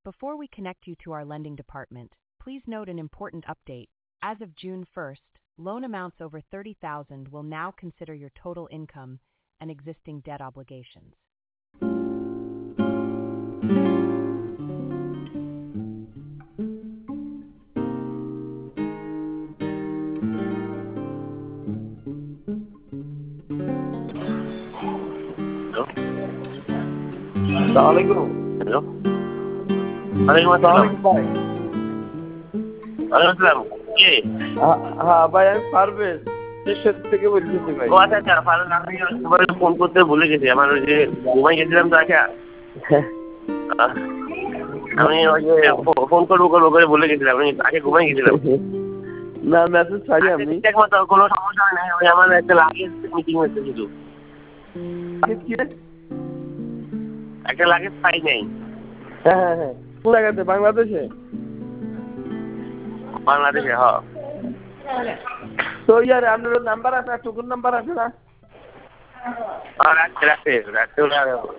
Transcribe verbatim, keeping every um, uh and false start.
Before we connect you to our lending department, please note an important update. As of June first, loan amounts over thirty thousand will now consider your total income and existing debt obligations. Assalamualaikum. Hello. Waalaikumsalam. ভাই Waalaikumsalam. কে? হ্যাঁ ভাই আমি পারভেজ দেশের থেকে বলতেছি ভাই। ও আচ্ছা আচ্ছা ফারুক, আমি তোমার ফোন করতে ভুলে গেছি। আমার ওই যে ঘুমাই গেছিলাম তো আচ্ছা আমি ওই যে ফোন করবো করবো করে ভুলে গেছিলাম, আমি আগে ঘুমাই গেছিলাম। না মেসেজ ছাড়ি আমি একমাত্র কোনো সমস্যা নেই, ওই আমার একটা লাগেজ মিটিং হচ্ছে শুধু। একটা লাগেজ পাই নাই। হ্যাঁ হ্যাঁ হ্যাঁ কোন জায়গাতে? বাংলাদেশে? বাংলাদেশে হ্যাঁ। তো ইয়ার আপনার নাম্বার আছে, টুকুন নাম্বার আছে না? রাখতে রাখতে রাখতে